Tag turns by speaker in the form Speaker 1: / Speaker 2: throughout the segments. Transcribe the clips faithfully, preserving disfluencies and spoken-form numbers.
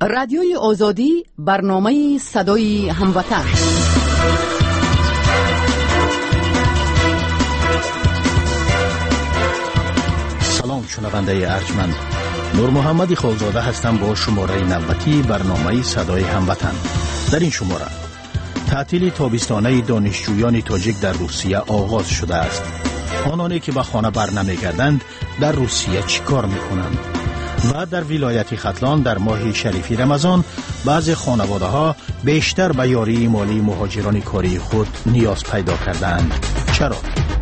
Speaker 1: رادیوی آزادی برنامه صدای هموطن.
Speaker 2: سلام شنونده ارجمند، نور محمدی خالزاده هستم با شماره نوتی برنامه صدای هموطن. در این شماره تعطیل تابستانه دانشجویان تاجیک در روسیه آغاز شده است. آنانی که به خانه برنمیگردند در روسیه چیکار میکنند؟ و در ولایت ختلان در ماه شریفی رمضان بعضی خانواده ها بیشتر به یاری مالی مهاجران کاری خود نیاز پیدا کردند. چرا؟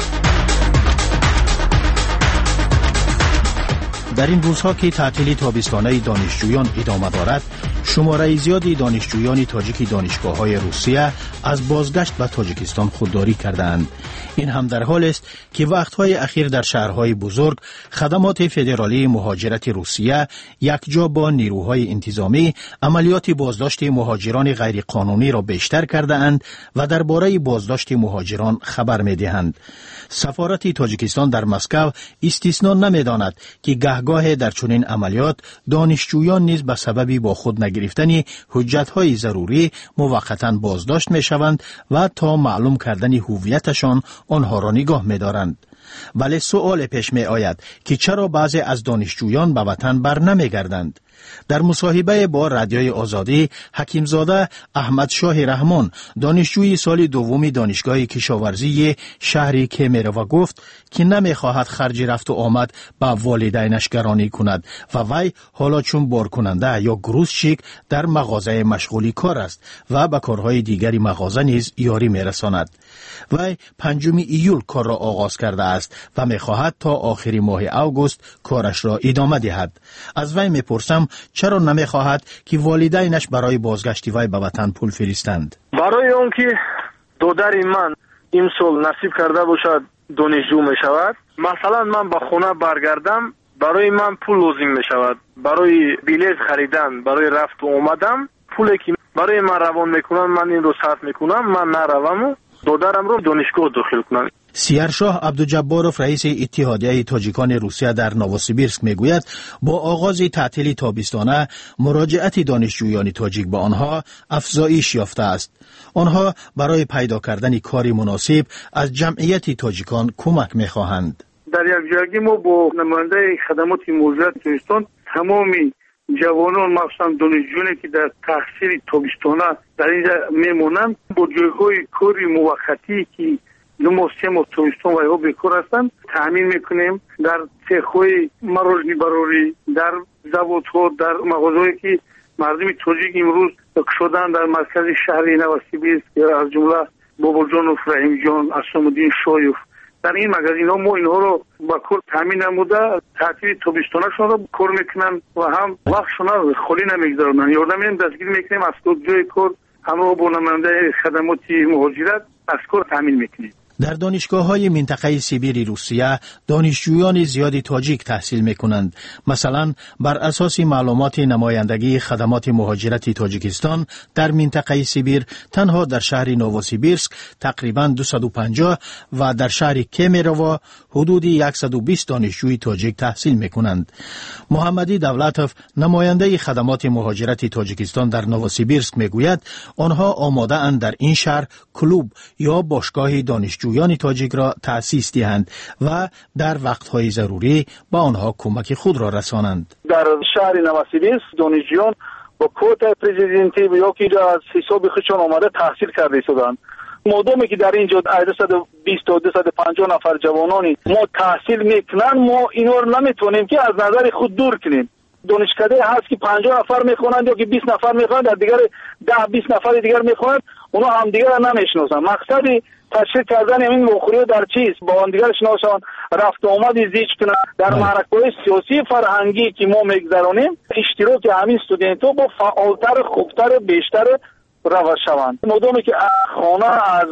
Speaker 2: در این روزها که تعطیل تابستانه دانشجویان ادامه دارد، شماره زیادی دانشجویان تاجیک دانشگاه‌های روسیه از بازگشت به تاجیکستان خودداری کردند. این هم در حال است که وقتهای اخیر در شهرهای بزرگ خدمات فدرالی مهاجرت روسیه یکجا با نیروهای انتظامی عملیات بازداشت مهاجران غیرقانونی را بیشتر کرده اند و درباره بازداشت مهاجران خبر می‌دهند. سفارت تاجیکستان در مسکو استثنا نمی‌داند که گهگاه در چنین عملیات دانشجویان نیز به سبب با خود نگرفتن حجت‌های ضروری موقتاً بازداشت می‌شوند و تا معلوم کردن هویتشان آنها را نگاه می‌دارند. ولی سؤال پیش می آید که چرا بعضی از دانشجویان به وطن بر نمیگردند؟ در مصاحبه با رادیوی آزادی، حکیمزاده احمد شاه رحمان، دانشجوی سال دوم دانشگاه کشاورزی شهر کیمیرو گفت که نمیخواهد خرج رفت و آمد به والدینش گرانی کند و وی حالا چون بارکننده یا گروزشیک در مغازه مشغولی کار است و به کارهای دیگری مغازه نیز یاری میرساند. وی پنجم ایول کار را آغاز کرده است و میخواهد تا آخر ماه اوگوست کارش را ادامه دهد. از وی میپرسم چرا نمیخواهد که والدینش برای بازگشت وی به وطن پول فرستند؟
Speaker 3: برای اون که دودر من این سال نصیب کرده باشد دانشجو میشود، مثلا من به خونه برگردم، برای من پول لازم میشود برای بلیط خریدن، برای رفت و آمدم. پولی که برای من روان میکنن من این رو صرف میکنم، من نروم و دودرم رو دانشگاه داخل کنم.
Speaker 2: سیرشاه عبدالجباروف رئیس اتحادیه تاجیکان روسیه در نووسیبیرسک میگوید با آغاز تعطیل تابستانه مراجعت دانشجویان تاجیک به آنها افزایش یافته است. آنها برای پیدا کردن کاری مناسب از جمعیت تاجیکان کمک میخواهند.
Speaker 4: در یک جایی ما با نماینده خدمات مهاجرت تاجیکستان تمامی جوانان مخصوصا دانشجویانی که در تحصیل تابستانه در اینجا میمونند با جایهای کاری موقتی که دو ماه سه ماه تابستان و یا بیکار هستند تامین میکنیم. در سیخ‌های مراجعی براری، در زوادها، در مغازهایی که مردم تاجیک امروز شدن در مرکز شهر نووسیبیرسک از جمله باباجان رحیم جان، اسلام‌الدین شایف، در این مغازین ها ما اینها رو با کل تامین نموده تعطیل تابستانشون رو کار میکنن و هم وقتشون رو خالی نمیگذارن. یادم این دستگیر میکنیم از جای کار همراه با نماینده خدمات مهاجرت از کار تامین میکنیم.
Speaker 2: در دانشگاه‌های منطقه سیبیر روسیه دانشجویان زیادی تاجیک تحصیل می‌کنند. مثلا بر اساس معلومات نمایندگی خدمات مهاجرت تاجیکستان در منطقه سیبیر تنها در شهر نووسیبیرسک تقریباً دویست و پنجاه و در شهر کیمیرو حدود صد و بیست دانشجوی تاجیک تحصیل می‌کنند. محمدی دولتوف نماینده خدمات مهاجرت تاجیکستان در نووسیبیرسک میگوید آنها آماده اند در این شهر کلوب یا باشگاه دانشجو دانشجویان تاجیک را تأسیس دهند و در وقتهای ضروری با آنها کمک خود را رسانند.
Speaker 4: در شهر نووسیبیرسک دانشجویان با کوتا پرزیدنتی یا که از حساب خودشان آمده تحصیل کرده شدند. مادامی که در اینجا دویست و بیست تا دویست و پنجاه نفر جوانانی ما تحصیل میکنن، ما اینا رو نمیتونیم که از نظر خود دور کنیم. دانشکده هست که پنجاه نفر میخوانند یا که بیست نفر میخوانند، در دیگر ده بیست نفر دیگر میخوانند، اونا هم دیگر نمیشناسن. مقصد تشکیل کردن این مخوری در چیز با آن دیگر شناسان رفت و آمد زیج کنند. در معرکه‌های سیاسی فرهنگی که ما میگذرانیم اشتراک همین استودنت‌ها با فعالتر، خوبتر، بیشتر روش شوند. مادامی که خانه از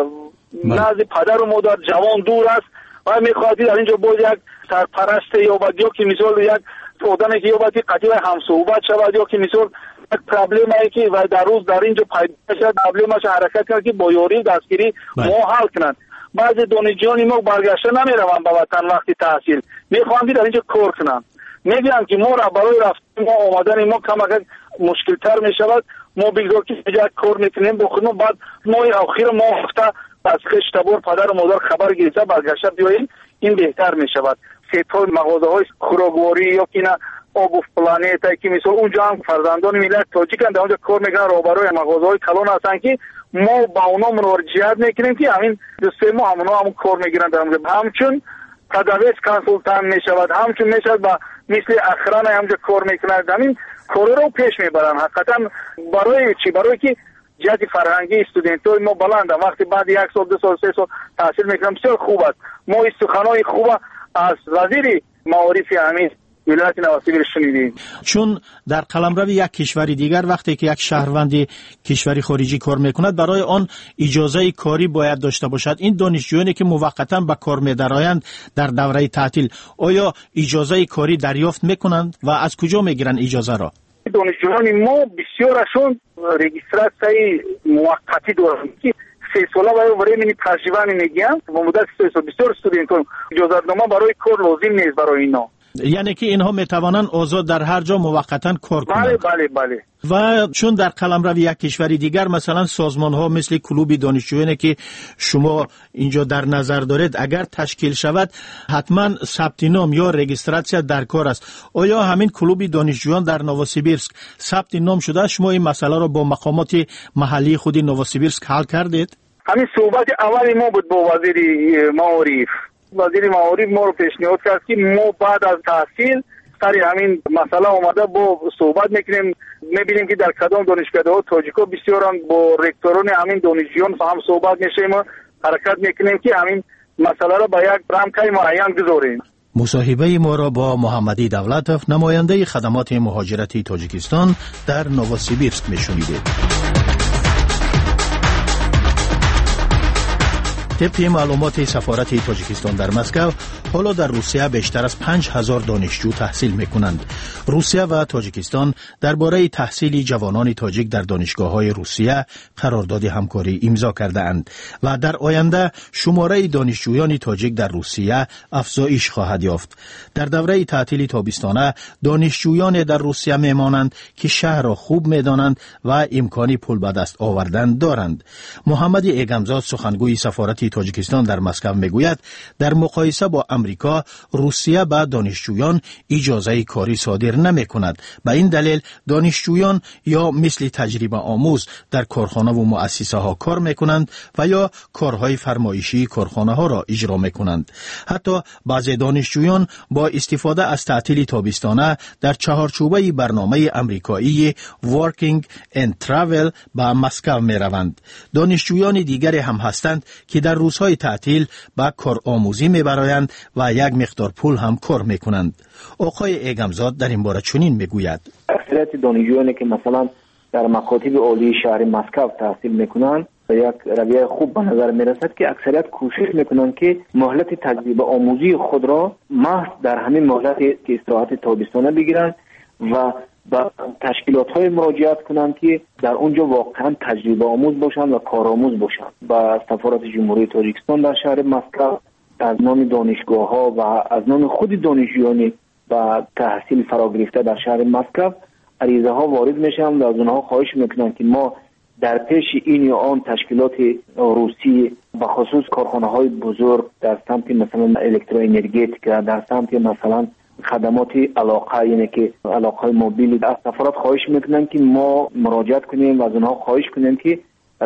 Speaker 4: نزد پدر و مادر جوان دور است و میخواهد در اینجا باید یک سرپرست یا باید یا که مثال یک آدمی که یا باید قطعی همصحبت شود یا که مثال یک پرابلمی که و در روز در اینجا پیدا شد پرابلمش حرکت کرد که با یاری دستگیری ما حل کنند. بعضی دانشجویان ما برگشته نمیروند به وطن وقتی تحصیل میخوان در اینجا کار کنند. میگن که ما را برای رفتن ما آمدن ما کمک مشکل تر می شود. ما بگذار که یک کار میکنیم بخونیم، بعد ما آخر ما هفته از خشتبار پدر و مادر خبر گرفته برگشته بیاییم، این بهتر می شود. سیت‌های مغازه های خوراکواری یا که نه آب و پلانت که مثلا اونجا هم فرزندان ملت تاجیکن در اونجا کار میکنن، روبروی مغازه های کلان هستن که ما با اونا مراجعت میکنیم که همین دو سه ماه اونا هم کار میگیرن در اونجا. همچون تدریس کنسولتان میشود، همچون میشود با مثل اخران همونجا کار میکنن، همین کار رو پیش میبرن. حقیقتا برای چی؟ برای که جهت فرهنگی استودنتای ما بلنده. وقتی بعد یک سال دو سال سه سال تحصیل میکنم بسیار خوب است. ما سخنهای خوب از وزیر معارف همین ولایت نوسیبیرس شنیدیم.
Speaker 2: چون در قلمرو یک کشور دیگر وقتی که یک شهروند کشوری خارجی کار میکند برای آن اجازه کاری باید داشته باشد. این دانشجویانی که موقتا به کار می‌درآیند در دوره تعطیل آیا اجازه کاری دریافت میکنند و از کجا میگیرند اجازه را؟
Speaker 4: دانشجویان ما بسیارشون رجیستراسی موقتی دارند که سه ساله برای برای تجربه میگیرند و مدت سه سال. بسیار استودنتان اجازه‌نامه برای کار لازم نیست برای اینا،
Speaker 2: یعنی که اینها میتوانند آزاد در هر جا موقتا کار کنند.
Speaker 4: بله بله بله.
Speaker 2: و چون در قلمرو یک کشوری دیگر مثلا سازمان ها مثل کلوب دانشجویانی که شما اینجا در نظر دارید اگر تشکیل شود حتما ثبت نام یا رجیستراسیون در کار است. آیا همین کلوب دانشجویان در نووسیبیرسک ثبت نام شده؟ شما این مسئله را با مقامات محلی خود نووسیبیرسک حل کردید؟
Speaker 4: همین صحبت اول ما بود با وزیر معارف. وزیر معارف ما رو پیشنهاد کرد که ما بعد از تحصیل سر همین مسئله اومده با صحبت میکنیم، میبینیم که در کدام دانشکده ها تاجیکا بسیارن با رکتوران همین دانشجویان هم صحبت میشیم و حرکت میکنیم که همین مسئله را به یک رمکای معین گذاریم.
Speaker 2: مصاحبه ما را با محمدی دولتوف نماینده خدمات مهاجرتی تاجیکستان در نووسیبیرسک میشنیدید. طبق معلومات سفارت تاجیکستان در مسکو حالا در روسیه بیشتر از پنج هزار دانشجو تحصیل میکنند. روسیه و تاجیکستان درباره تحصیل جوانان تاجیک در دانشگاه‌های روسیه قرارداد همکاری امضا کرده اند و در آینده شماره دانشجویان تاجیک در روسیه افزایش خواهد یافت. در دوره تعطیل تابستانه دانشجویان در روسیه میمانند که شهر را خوب میدانند و امکانی پول به دست آوردن دارند. محمد ایگمزاد سخنگوی سفارت تاجیکستان در مسکو میگوید در مقایسه با امریکا روسیه به دانشجویان اجازه کاری صادر نمی کند. به این دلیل دانشجویان یا مثل تجربه آموز در کارخانه و مؤسسه ها کار می کنند و یا کارهای فرمایشی کارخانه ها را اجرا می کنند. حتی بعضی دانشجویان با استفاده از تعطیل تابستانه در چهارچوبه برنامه امریکایی Working and Travel به مسکو می روند. دانشجویان دیگری هم هستند که در روزهای تعطیل به کارآموزی میبرایند و یک مقدار پول هم کار میکنند. آقای ایگمزاد در این باره چنین میگوید:
Speaker 5: اکثریت دانشجویانی که مثلا در مکاتب عالی شهر مسکو تحصیل میکنند یک رویه خوب به نظر میرسد که اکثریت کوشش میکنند که مهلت تجربه آموزی خود را محض در همین مهلت که استراحت تابستانه بگیرند و با تشکیلات های مراجعت کنند که در اونجا واقعا تجربه آموز باشند و کارآموز باشند. با سفارت جمهوری تاجیکستان در شهر مسکو از نام دانشگاه ها و از نام خود دانشجویانی با تحصیل فرا گرفته در شهر مسکو عریضه ها وارد میشن و از اونها خواهش میکنن که ما در پیش این یا آن تشکیلات روسی به خصوص کارخانه های بزرگ در سمت مثلا الکتروانرژیک در سمت مثلا خدمات علاقه، یعنی که علاقه موبیل، از سفارت خواهش میکنن که ما مراجعت کنیم و از اونها خواهش کنیم که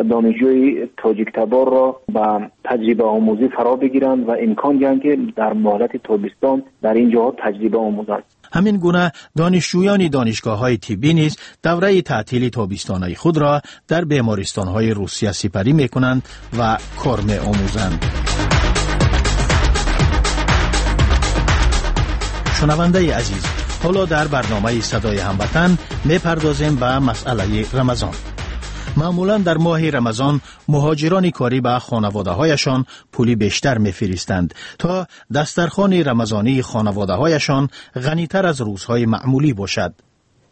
Speaker 5: دانشجوی تاجیک تبار را با تجربه آموزی فرا بگیرند و امکان دهند که در مهلت تابستان در این جاها تجربه آموزند.
Speaker 2: همین گونه دانشجویان دانشگاه‌های طبی نیز دوره تعطیل تابستانه خود را در بیمارستان‌های روسیه سپری می‌کنند و کار می‌آموزند. شنونده عزیز، حالا در برنامه صدای هموطن می‌پردازیم به مسئله رمضان. معمولا در ماه رمضان مهاجران کاری به خانواده‌هایشان پولی بیشتر می‌فرستند تا دسترخوان رمضانی خانواده‌هایشان غنی‌تر از روزهای معمولی باشد.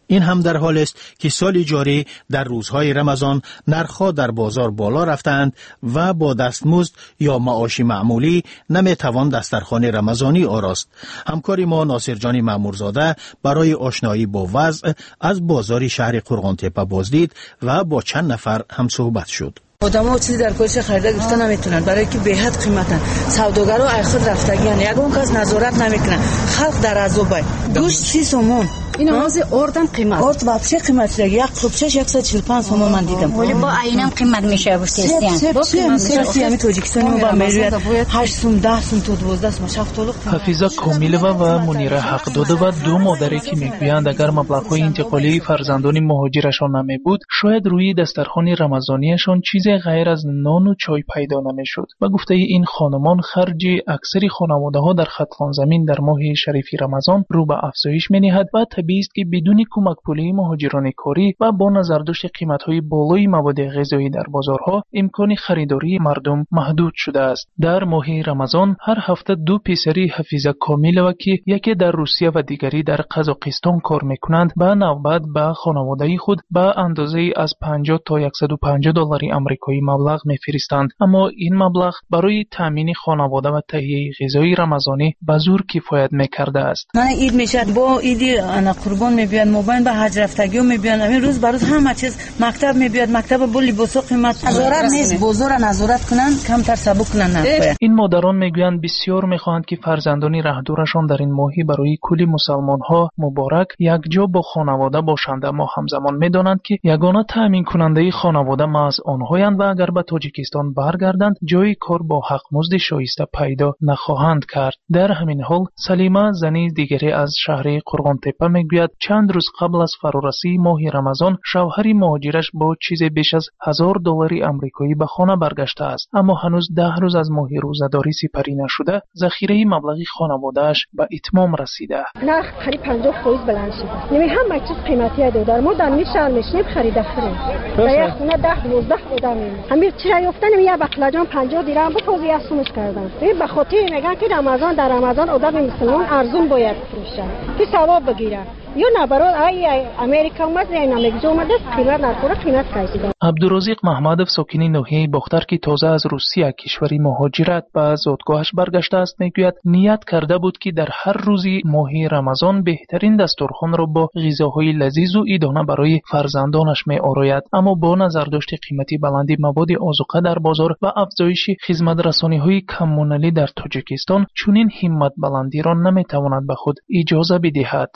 Speaker 2: این هم در حال است که سال جاری در روزهای رمضان نرخ‌ها در بازار بالا رفتند و با دستمزد یا معاش معمولی نمیتوان دسترخوان رمضانی آراست. همکار ما ناصر جان مامورزاده برای آشنایی با وضع از بازار شهر قرغانتپه بازدید و با چند نفر هم صحبت شد.
Speaker 6: آدم‌ها چیزی در کالش خریده گرفتن نمیتونن برای که به حد قیمتن. سوداگرها ای خود رفتگیان، یگون کس نظارت نمیکنه. خلق در عذابه. گوشت سی سومون.
Speaker 1: این آواز اردم قیمت.
Speaker 6: ارد واپسی قیمت دیگه. یک خوبچش صد و چهل و پنج سوم من دیدم.
Speaker 7: ولی با عینم قیمت میشه بستیستین.
Speaker 6: سب سب سب یعنی تاجیکستانی با میلیت هشت سوم ده سوم تا دوازده سوم شفتالو.
Speaker 8: حفیظه کامیلова و منیره حقدادova دو مادری که میگویند اگر مبلغ‌های انتقالی فرزندان مهاجرشان نمیبود شاید روی دسترخوان رمضانیشان چیزی غیر از نان و چای پیدا نمیشد. و گفته این خانمان خرج اکثر خانواده‌ها در خطفان زمین در ماه شریف رمضان رو به افزایش می‌نهد و طبیعی است که بدون کمک پولی مهاجران کاری و با نظرداشت قیمت‌های بالای مواد غذایی در بازارها امکان خریداری مردم محدود شده است. در ماه رمضان هر هفته دو پسری حفیظه کامیلova که یکی در روسیه و دیگری در قزاقستان کار می‌کنند به نوبت به خانواده خود به اندازه از پنجاه تا صد و پنجاه دلار آمریکایی مبلغ می‌فرستند، اما این مبلغ برای تامین خانواده و تهیه غذای رمضانی به زور کفایت می‌کرده است.
Speaker 6: من عید میشه با عید انا قربان میبیان، موبایل به حج رفتگی میبیان، همین روز برای همه چیز مکتب میبیاد، مکتب با لباس و قیمت نظارت نیست، بزرگ نظارت کنن کمتر سبک کنن.
Speaker 8: این مادران میگویند بسیار میخواهند که فرزندان رهدورشان در این ماهی برای کل مسلمان‌ها مبارک یک جا با خانواده باشند، اما همزمان میدانند که یگانه تامین کننده خانواده محض آنهایند و اگر به تاجیکستان برگردند جای کار با حق مزد شایسته پیدا نخواهند کرد. در همین حال سلیمه زنی دیگری از شهر قرغانتپه میگوید چند روز قبل از فرارسی ماه رمضان شوهر مهاجرش با چیز بیش از هزار دلار آمریکایی به خانه برگشته است، اما هنوز ده روز از ماه روزه‌داری سپری نشده ذخیره مبلغی خانواده‌اش به اتمام رسیده.
Speaker 9: نرخ قریب پنجاه درصد بلند شده. نمی همه چیز قیمتی داره. ما در این شهر میشیم خرید خرید. در خونه ده دوازده آدم میمونه. همین چرا یافتن یه بقلاجان پنجاه درهم به توزیع اسمش کردن. به خاطر میگن که رمضان در رمضان آدم مسلمان ارزون باید بفروشه که ثواب بگیره. یا نه برای ای امریکا اومد نه نمیگه اومد قیمت نخوره قیمت کشیدن.
Speaker 8: عبدالرزاق محمدov ساکنی ناحیه باختر که تازه از روسیه کشوری مهاجرت به زادگاهش برگشته است میگوید نیت کرده بود که در هر روزی ماه رمضان بهترین دسترخوان را با غذاهای لذیذ و عیدانه برای فرزندانش میآراید، اما با نظرداشت قیمتی بلندی مواد آذوقه در بازار و افزایش خدمت رسانی‌های کم منالی در تاجیکستان چنین همت بلندی را نمیتواند به خود اجازه بدهد.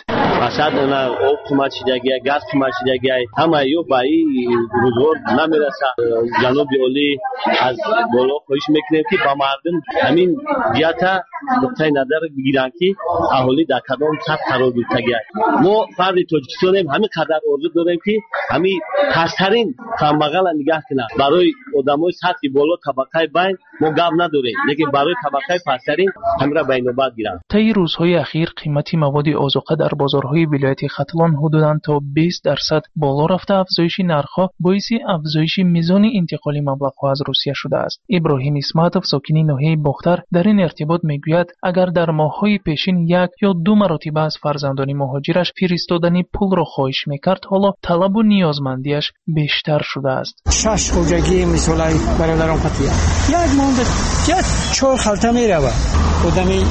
Speaker 10: انا او قیمت شدگی گاز قیمت شدگی همه یو بایی روزور نمیرسه. جنوب اولی از بالا خواهش میکنیم که با مردم همین جهت نقطه نظر بگیرن که اهالی در کدام سطح قرار گرفتگی. ما فرد تاجیکستان همین قدر ارزو داریم که همین پسترین کمبغل نگاه کنه. برای آدمای سطح بالا طبقه بین ما گپ نداریم، لیکن برای طبقه پسترین همین را بین‌النسبت گیرن.
Speaker 8: طی روزهای اخیر قیمت مواد آذوقه در بازارهای ولایت ختلان حدوداً تا بیست درصد بالا رفته. افزایش نرخ‌ها باعث افزایش میزان انتقال مبلغ‌ها از روسیه شده است. ابراهیم اسمتov ساکنی ناحیه باختر در این ارتباط میگوید اگر در ماه‌های پیشین یک یا دو مرتبه از فرزندان مهاجرش فرستادن پول را خواهش میکرد، حالا طلب و نیازمندیش بیشتر شده است.
Speaker 11: شش خوجگی مثلا برادران قطعیه یک ماند یک چهار خلطه میروه خودمی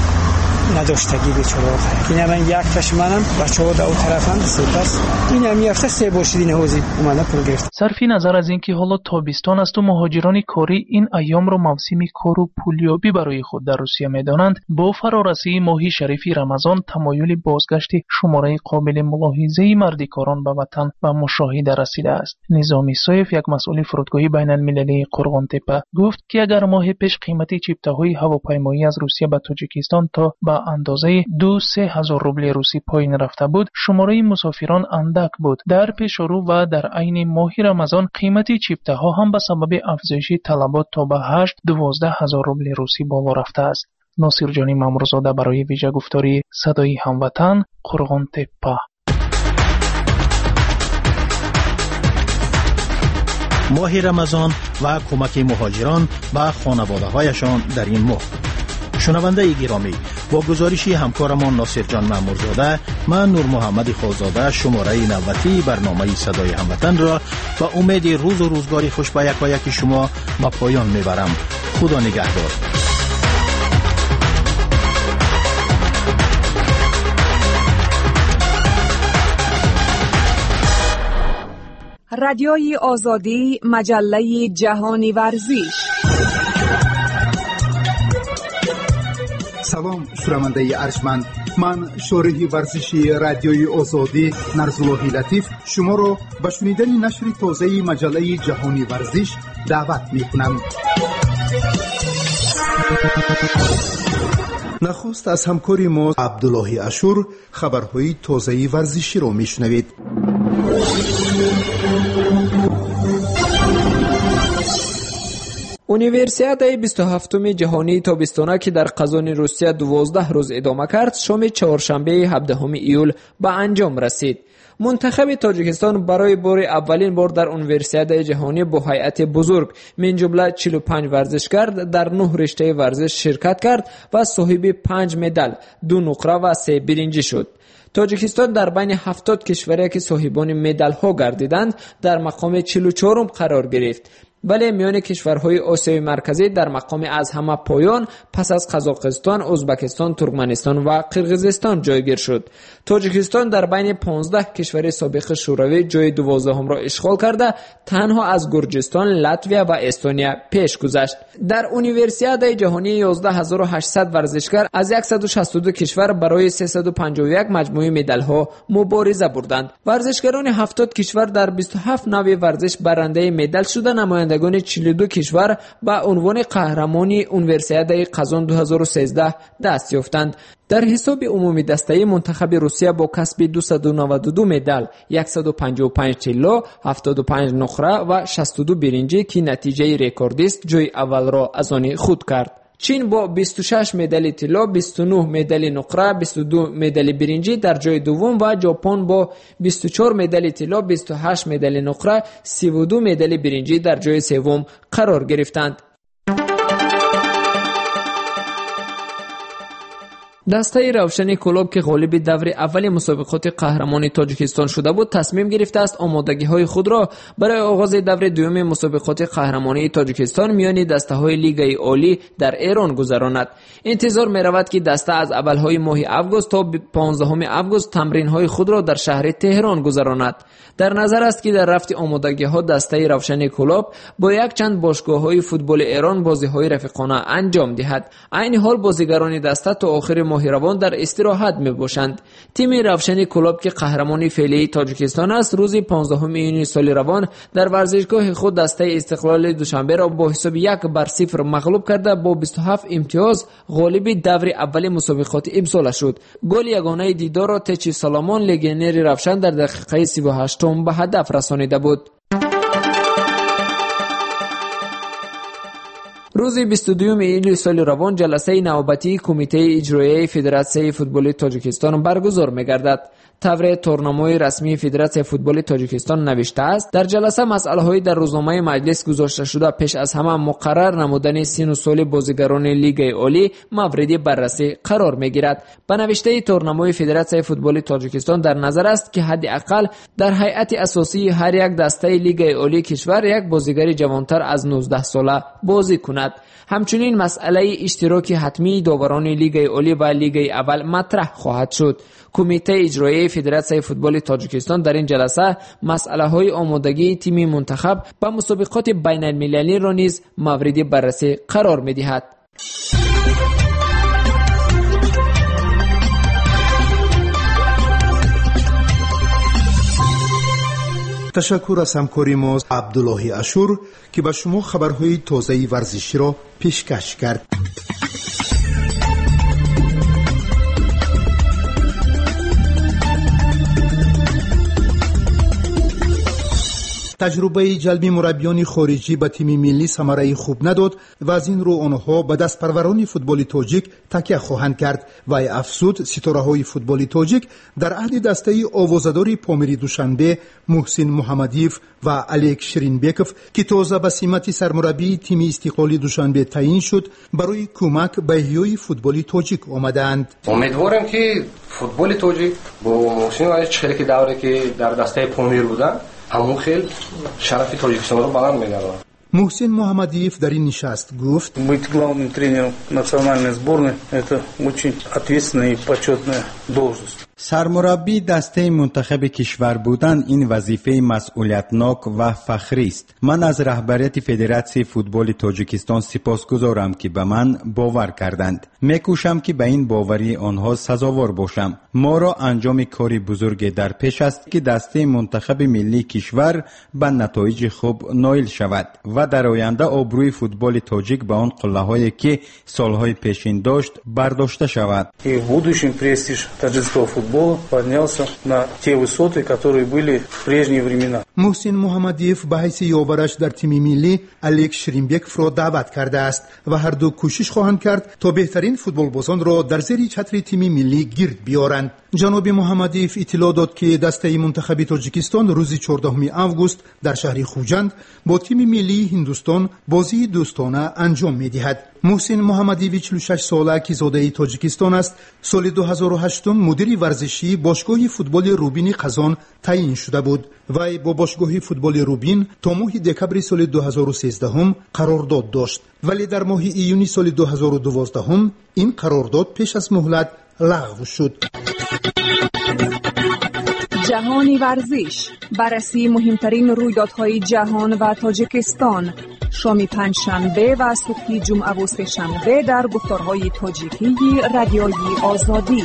Speaker 11: نداشتگی بیچاره آخر این من یک تاش منم بچه‌ها دو طرفن سپس این هم یافته سه باشیدین حوزی اومده پول گرفت.
Speaker 8: صرفی نظر از اینکه حالا تابستان است و مهاجران کاری این ایام را موسم کار و پولیابی برای خود در روسیه میدانند، با فرارسی ماه شریف رمضان تمایل بازگشت شماره قابل ملاحظه مردکاران به وطن و مشاهده رسیده است. نظامی سایف یک مسئول فرودگاه بین المللی قرغانتپه گفت که اگر ماه پیش قیمت چیپته‌های هواپیمایی از روسیه به تاجیکستان تا به اندازه دو سه هزار روبل روسی پایین رفته بود، شماره مسافران اندک بود. در پیش رو و در عین ماه رمضان قیمت چیپته ها هم به سبب افزایش طلبات تا به هشت دوازده هزار روبل روسی بالا رفته است. ناصر جان مامورزاده برای ویژه گفتاری صدای هموطن، قرغانتپه.
Speaker 2: ماه رمضان و کمک مهاجران به خانواده‌هایشان در این ماه. شنونده گرامی، با گزارشی همکارمان ناصر جان مامورزاده، من نور محمد خوزاده شماره نوتی برنامه صدای هموطن را با امید روز و روزگاری خوش به یک و یک شما به پایان میبرم. خدا نگهدار.
Speaker 12: رادیوی آزادی، مجله جهانی ورزش.
Speaker 13: سلام شنونده ارجمند، من شارح ورزشی رادیوی آزادی نرزالله لطیف شما را به شنیدن نشر تازه مجله جهانی ورزش دعوت می‌کنم. نخست از همکاری ما عبدالله اشور خبرهای تازه ورزشی را میشنوید.
Speaker 14: اونیورسیادای بیست و هفتم جهانی تابستانه که در قزان روسیه دوازده روز ادامه کرد، شام چهارشنبه هفدهم ایول به انجام رسید. منتخب تاجیکستان برای بار اولین بار در اونیورسیادای جهانی با هیئت بزرگ من جمله چهل و پنج ورزشکار در نه رشته ورزش شرکت کرد و صاحب پنج مدال، دو نقره و سه برنجی شد. تاجیکستان در بین هفتاد کشوری که صاحبان مدال ها گردیدند در مقام چهل و چهارم قرار گرفت. ولی میان کشورهای آسیای مرکزی در مقام از همه پایان پس از قزاقستان، ازبکستان، ترکمنستان و قرقیزستان جایگیر شد. تاجیکستان در بین پانزده کشور سابق شوروی جای دوازدهم را اشغال کرده تنها از گرجستان، لاتویا و استونیا پیش گذشت. در اونیورسیادای جهانی یازده هزار و هشتصد ورزشکار از صد و شصت و دو کشور برای سیصد و پنجاه و یک مجموعه مدال ها مبارزه بردند. ورزشکاران هفتاد کشور در بیست و هفت نوع ورزش برنده مدال شده. نمایندگان چهل و دو کشور به عنوان قهرمانی اونیورسیادای قزان دو هزار و سیزده دست یافتند. در حساب عمومی دسته منتخب روسیه با کسب دویست و نود و دو مدال، صد و پنجاه و پنج طلا، هفتاد و پنج نقره و شصت و دو برنجی که نتیجه رکوردی است، جای اول را از آن خود کرد. چین با بیست و شش مدال طلا، بیست و نه مدال نقره، بیست و دو مدال برنجی در جای دوم و ژاپن با بیست و چهار مدال طلا، بیست و هشت مدال نقره، سی و دو مدال برنجی در جای سوم قرار گرفتند. دسته روشن کلوب که غالب دور اول مسابقات قهرمانی تاجیکستان شده بود تصمیم گرفته است آمادگی‌های خود را برای آغاز دور دوم مسابقات قهرمانی تاجیکستان میان دسته‌های لیگ عالی در ایران گذراند. انتظار می‌رود که دسته از اول‌های ماه آگوست تا پانزدهم آگوست تمرین‌های خود را در شهر تهران گذراند. در نظر است که در رفت آمادگی‌ها دسته روشن کلوب با یک چند باشگاه‌های فوتبال ایران بازی‌های رفیقانه انجام دهد. عین حال بازیگران دسته تا آخر ماه روان در استراحت می باشند. تیم روشن کلوب که قهرمانی فعلی تاجیکستان است، روز پانزدهم یونیو سال روان در ورزشگاه خود دسته استقلال دوشنبه را با حساب یک بر صفر مغلوب کرده با بیست و هفت امتیاز غالب دور اول مسابقات امسال شد. گل یگانه دیدار را تچی سلامان لگنر روشن در دقیقه سی و هشت به هدف رسانیده بود. روز بیست و دوم ایلول سال روان جلسه نوبتی کمیته اجرایی فدراسیون فوتبال تاجیکستان برگزار می‌گردد. طور تورنموی رسمی فدراسیون فوتبال تاجیکستان نوشته است در جلسه مسائل‌های در روزنامه مجلس گذاشته شده پیش از همه مقرر نمودن سن و سال بازیگران لیگ عالی مورد بررسی قرار می‌گیرد. به نوشته تورنموی فدراسیون فوتبال تاجیکستان در نظر است که حداقل در هیئت اساسی هر یک دسته لیگ عالی کشور یک بازیگر جوانتر از نوزده ساله بازی کند. همچنین مسئله اشتراک حتمی داوران لیگ عالی و لیگ اول مطرح خواهد شد. کمیته اجرایی فدراسیون فوتبال تاجیکستان در این جلسه مسئله‌های آمادگی تیم منتخب به مسابقات بین المللی را نیز مورد بررسی قرار می‌دهد.
Speaker 13: تشکر از همکاری ما عبدالله اشور که به شما خبرهای تازه ورزشی را پیشکش کرد. تجربه جلب مربیان خارجی به تیم ملی ثمره خوب نداد و از این رو آنها به دستپروران فوتبال تاجیک تکیه خواهند کرد و افزود ستاره های فوتبال تاجیک در عهد دسته آوازدار پامیری دوشنبه محسن محمدیف و الیک شرینبکوف که تازه به سمت سرمربی تیم استقلالی دوشنبه تعیین شد برای کمک به احیای فوتبال تاجیک آمدند.
Speaker 15: امیدوارم که فوتبال تاجیک با محسن چهره که دوره که در دسته پامیر بودن همون خیلی شرف تاجیکستان رو بلند می‌گردن.
Speaker 13: محسن محمدیف در این نشست گفت:
Speaker 16: быть главным тренером национальной сборной это очень ответственная и почетная должность.
Speaker 17: سرمربی دسته منتخب کشور بودن این وظیفه مسئولیتناک و فخری است. من از رهبریت فدراسیون فوتبال تاجیکستان سپاسگزارم که به من باور کردند. میکوشم که به این باوری آنها سزاوار باشم. ما را انجام کاری بزرگ در پیش است که دسته منتخب ملی کشور به نتایج خوب نائل شود و در آینده آبروی فوتبال تاجیک به آن قله‌هایی که سالهای پیشین داشت برداشته شود.
Speaker 16: поднялся на те высоты, которые были в прежние времена.
Speaker 13: محسن محمدیف به حیث یاورش در تیم ملی الیک شرینبکوف را دعوت کرده است و هر دو کوشش خواهند کرد تا بهترین فوتبالبازان را در زیر چتر تیم ملی گرد بیارند. جناب محمدیف اطلاع داد که دسته منتخب تاجیکستان روز چهاردهم آگوست در شهر خوجند با تیم ملی هندوستان بازی دوستانه انجام می‌دهد. محسن محمدیف چهل و شش ساله که زاده تاجیکستان است، سال دو هزار و هشت مدیر ورزشی باشگاه فوتبال روبین قزان تعیین شده بود و با باشگاه فوتبال روبین تا ماه دکمبر سال دو هزار و سیزده قرارداد داشت، ولی در ماه ایونی سال دو هزار و دوازده این قرارداد پیش از مهلت لغو شد.
Speaker 12: جهانی ورزش، بررسی مهمترین رویدادهای جهان و تاجیکستان، شام پنجشنبه و صبح جمعه و سه‌شنبه در گفتارهای تاجیکی رادیوی آزادی.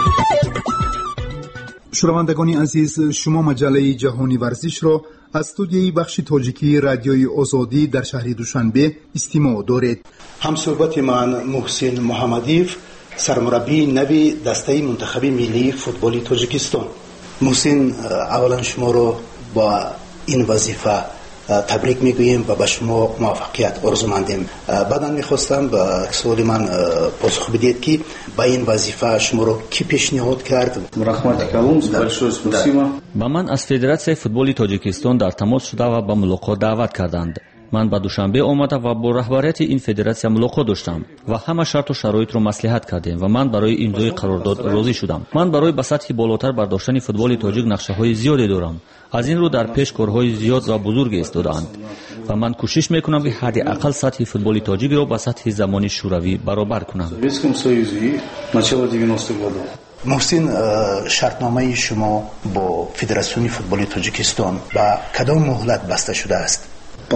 Speaker 13: شنوندگان عزیز، شما مجله جهانی ورزش را از استودیوی بخش تاجیکی رادیوی آزادی در شهر دوشنبه استماع دارید. همصحبت من محسن محمدیف، سرمربی نوی دسته منتخب ملی فوتبال تاجیکستان. محسن، اولا شما رو با این وظیفه تبریک میگوییم و به شما موفقیت آرزومندیم. بعدا میخواستم به سوال من پاسخ بدید که با این وظیفه شما رو کی پیشنهاد کرد؟
Speaker 15: رحمت کلومس большое спасибо.
Speaker 18: با من از فدراسیون فوتبال تاجیکستان در تماس شده و به ملاقات دعوت کردند. من به دوشنبه آمده و با رهبریت این فدراسیون ملاقات داشتم و همه شرط و شرایط را مصلحت کردیم و من برای امضای قرارداد راضی شدم. من برای به سطح بالاتر برداشتن فوتبال تاجیک نقشه‌های زیادی دارم. از این رو در پیش کارهای زیاد و بزرگ ایستاده‌اند و من کوشش میکنم که حداقل سطح فوتبال تاجیک را با سطح زمانی شوروی برابر کنم.
Speaker 13: محسن، شرطنامه شما با فدراسیون فوتبال تاجیکستان با کدام مهلت بسته شده است؟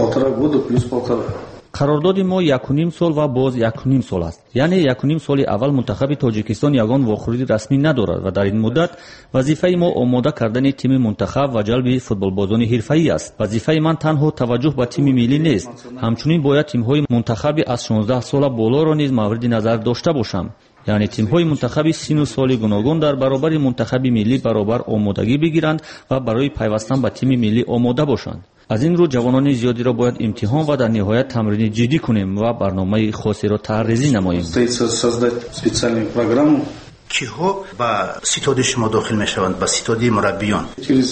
Speaker 18: قرارداد ما یک و نیم سال و باز یک و نیم سال است. یعنی یک و نیم سال اول منتخب تاجیکستان یگان واخوری رسمی ندارد و در این مدت وظیفه ما آماده کردن تیم منتخب و جلب فوتبالبازان حرفه‌ای است. وظیفه من تنها توجه به تیم ملی نیست، همچنین باید تیم‌های منتخب از شانزده سال بالا را نیز مورد نظر داشته باشم. یعنی تیم‌های منتخب سن و سال گوناگون در برابر منتخب ملی برابر آمادگی بگیرند و برای پیوستن به تیم ملی آماده باشند. از این رو جوانان زیادی را باید امتحان و در نهایت تمرین جدی کنیم و برنامه خاصی را طراحی نماییم.
Speaker 13: کیها با ستاد شما داخل میشوند؟ با ستاد مربیان؟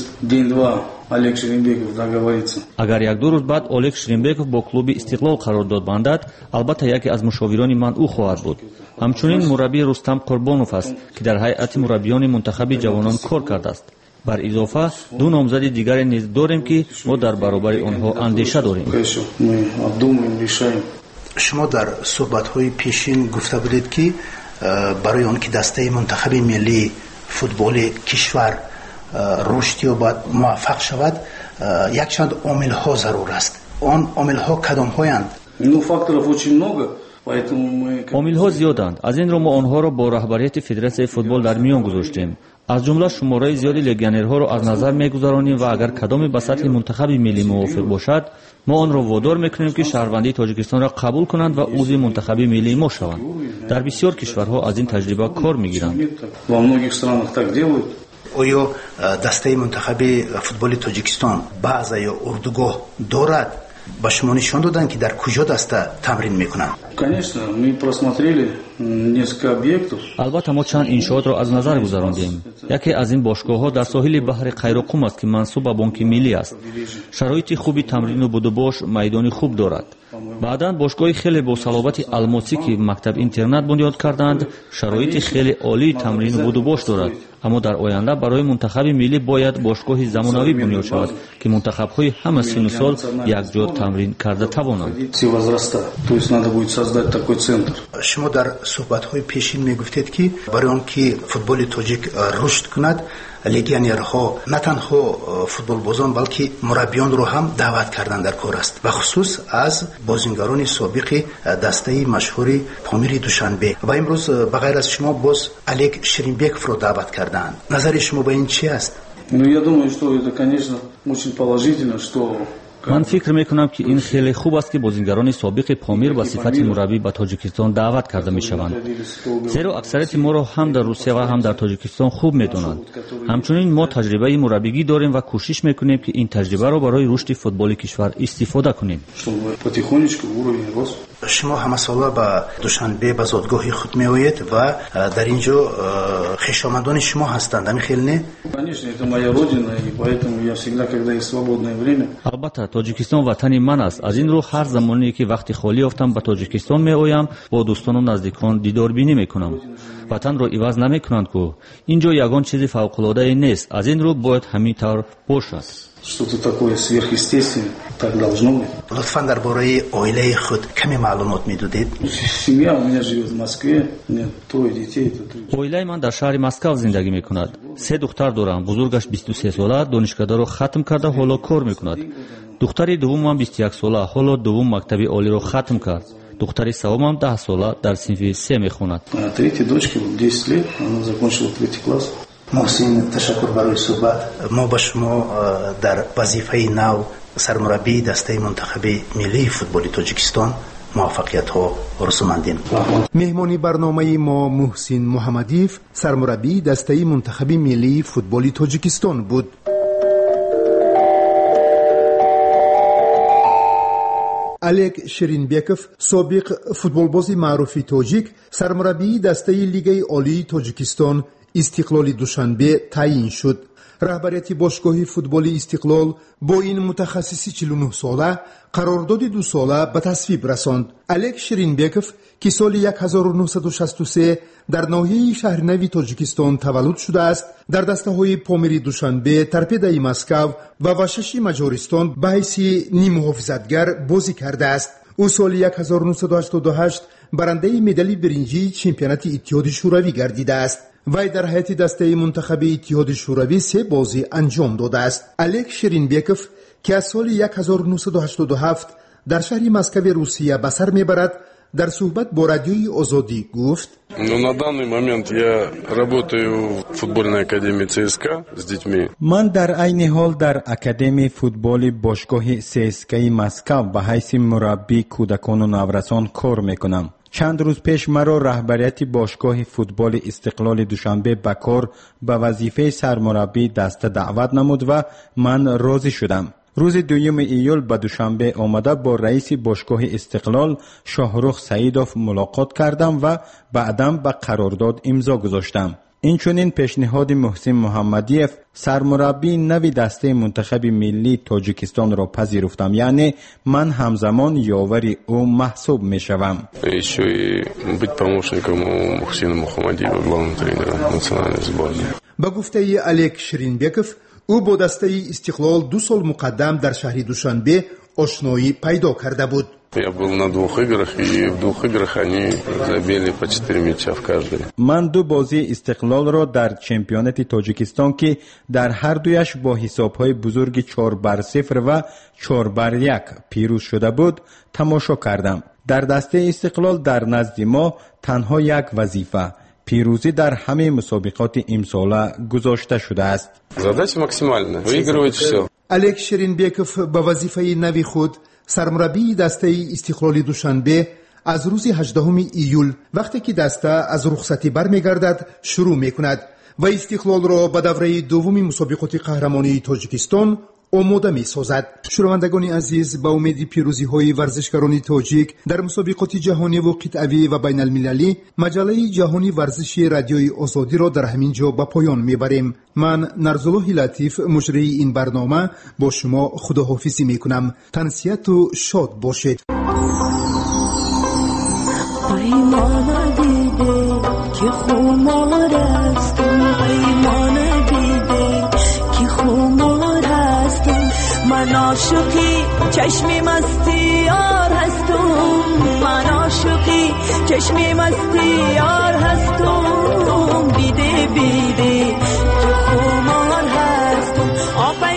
Speaker 18: اگر یک دو روز بعد الیک شرینبکوف با کلوب استقلال قرارداد بندد، البته یکی از مشاوران من او خواهد بود. همچنین مربی رستم قربانوف است که در هیئت مربیان منتخب جوانان کار کرده است. بر اضافه دو نامزد دیگر نیز داریم که ما در برابر آنها اندیشه داریم.
Speaker 13: شما در صحبت‌های پیشین گفته بودید که برای آن که دسته منتخب ملی فوتبال کشور رشد یابد، موفق شود، یک چند عامل ها ضرور است. آن عامل ها کدام هایند؟
Speaker 18: عامل ها زیادند. از این رو ما آنها را با رهبریت فدراسیون فوتبال در میان گذاشتیم. از جمله شماره زیادی لگیونرها را از نظر میگذارانیم و اگر کدامی به سطح منتخب ملی موافق باشد، ما آن را وادار میکنیم که شهروندی تاجیکستان را قبول کنند و عضو منتخب ملی ما شوند. در بسیار کشورها از این تجربه کار میگیرند.
Speaker 2: آیا دسته منتخب فوتبال تاجیکستان بعض یا اردوگاه دارد؟ با شما نشان دادن که در کجا دسته تمرین میکنن؟
Speaker 18: البته ما چند انشاءات را از نظر گذراندیم. یکی از این باشگاه‌ها در ساحل بحر قیراقم است که منسوب به بانک ملی است. شرایط خوبی تمرین و بودوباش، میدانی خوب دارد. بعداً باشگاه خیلی با صلابت الماسی که مکتب اینترنت بنیاد کردند، شرایط خیلی عالی تمرین و بودوباش دارد. اما در آینده برای منتخب ملی باید باشگاه زمانوی بنیاد شود که منتخب‌های همه سن و سال یکجا تمرین کرده توانند.
Speaker 2: شما در صحبت‌های پیشین میگفتید که برای آنکه فوتبال تاجیک رشد کند، لگیونرها نه تنها فوتبال بازان بلکه مربیان رو هم دعوت کردن در کار است و خصوص از بازیگران سابق دسته مشهور پامیر دوشنبه و امروز بغیر از شما باز الک شرینبیکов رو دعوت کردن. نظر شما به این چی است؟
Speaker 16: Ну я думаю, что это, конечно, очень положительно, что
Speaker 18: من فکر میکنم که این خیلی خوب است که بازیگران سابق پامیر به صفت مربی به تاجیکستان دعوت کرده میشوند، زیرا اکثریت ما را هم در روسیه و هم در تاجیکستان خوب میدونند. همچنین ما تجربه مربیگی داریم و کوشش میکنیم که این تجربه را برای رشد فوتبال کشور استفاده کنیم.
Speaker 2: شما همه ساله به دوشنبه به زادگاه خود میآیید و در اینجا خویشاوندان شما هستند، همین خیلی نه؟
Speaker 18: البته تاجیکستان وطن من است. از این رو هر زمانی که وقتی خالی یافتم به تاجیکستان میآیم، با دوستان و نزدیکان دیدار بینی میکنم. وطن را عوض نمیکنند که اینجا یگان چیزی فوق العاده نیست. از این رو باید همین طور باشد.
Speaker 16: что-то такое сверхъестественное, так должно быть.
Speaker 2: لطفاً درباره عائله خود کمی معلومات میدادید؟
Speaker 16: Семья у меня живет в Москве, у меня трое детей.
Speaker 18: عائله من در شهر مسکو زندگی میکند. سه دختر دارم. بزرگش بیست و سه ساله دانشکده را ختم کرده حالا کار میکند. دختری دومم بیست و یک ساله حالا دوم مکتب عالی را ختم کرد. دختری سومم ده ساله در صنف سه میخواند.
Speaker 16: Третья дочка десять лет, она закончила третий класс.
Speaker 2: محسن تشکر برای صحبت. ما با شما در وظیفه نو سرمربی دسته منتخب ملی فوتبال تاجیکستان موفقیت ها رسوندیم.
Speaker 13: مهمانی برنامه ما محسن محمدیف سرمربی دسته منتخب ملی فوتبال تاجیکستان بود. الک شرینبیکov سابق فوتبالباز معروف تاجیک سرمربی دسته لیگ عالی تاجیکستان استقلال دوشنبه تعیین شد. رهبریت باشگاه فوتبال استقلال با این متخصص چهل و نه ساله قرارداد دو ساله به تصویب رساند. الک شرینبیکov که سال هزار و نهصد و شصت و سه در ناحیه شهرنوی تاجیکستان تولد شده است، در دسته های پامیر دوشنبه، ترپیده مسکو و وششی مجارستان به حیث نیم محافظتگر بازی کرده است. او سال هزار و نهصد و هشتاد و هشت برنده مدال برنجی چمپیونات اتحاد شوروی گردیده است. وی در هیئت دسته منتخب اتحاد شوروی سه بازی انجام داده است. الک شرینبیکov که از سال هزار و نهصد و هشتاد و هفت در شهر مسکو روسیه به سر میبرد، در صحبت با رادیوی آزادی گفت:
Speaker 19: Ну, на данный момент я работаю в футбольной академии ЦСКА с детьми.
Speaker 17: من در عین حال در اکادمی فوتبال باشگاه سیسکای مسکو به حیث مربی کودکان و نورسان کار میکنم. چند روز پیش مرا رهبریت باشگاه فوتبال استقلال دوشنبه به کار به وظیفه سرمربی دسته دعوت نمود و من راضی شدم. روز دوم ایول به دوشنبه آمده با رئیس باشگاه استقلال شاهرخ سعیدوف ملاقات کردم و بعداً به قرارداد امضا گذاشتم. اینچنین پیشنهاد محسن محمدیف سرمربی نوی دسته منتخب ملی تاجیکستان را پذیرفتم، یعنی من همزمان یاور او محسوب می شوم.
Speaker 19: Еще и быть помощником у Мухсина Мухаммадиева, главного тренера национальной сборной.
Speaker 13: با گفته الک شرینبیکov او با دسته استقلال دو سال مقدم در شهر دوشنبه آشنایی پیدا کرده بود.
Speaker 19: Я был на двух играх, и в двух играх они забили по четыре мяча в каждой.
Speaker 17: من دو بازی استقلال را در چمپیونات تاجیکستان که در هر دویش با حسابهای بزرگ چهار بر صفر و چهار بر یک پیروز شده بود تماشا کردم. در دسته استقلال در نزد ما تنها یک وظیفه پیروزی در همه مسابقات امساله گذاشته شده است.
Speaker 19: Задача максимальная. Выигрывать все.
Speaker 13: الک شرینبیکov با وظیفه نوی خود سرمربی دسته استقلال دوشنبه از روز هجدهم ایول وقتی که دسته از رخصتی برمیگردد شروع میکند و استقلال را به دوره دوم مسابقات قهرمانی تاجیکستان آماده می سازد. شنوندگان عزیز، با امید پیروزی های ورزشکاران تاجیک در مسابقات جهانی و قطعی و بین المللی، مجله جهانی ورزشی رادیوی آزادی را در همین جا به پایان می بریم. من نرزالله لطیف، مجری این برنامه، با شما خداحافظی می کنم. تنسیت و شاد باشید.
Speaker 20: پیمان دیده که خمار هستم، پیمان دیده که خمار هستم، من عاشقی چشمی مستی یار هستم، من عاشقی چشمی مستی یار هستم، بیده بیده که خمار هستم.